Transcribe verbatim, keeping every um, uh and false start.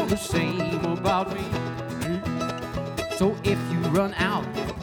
the same about me. So if you run out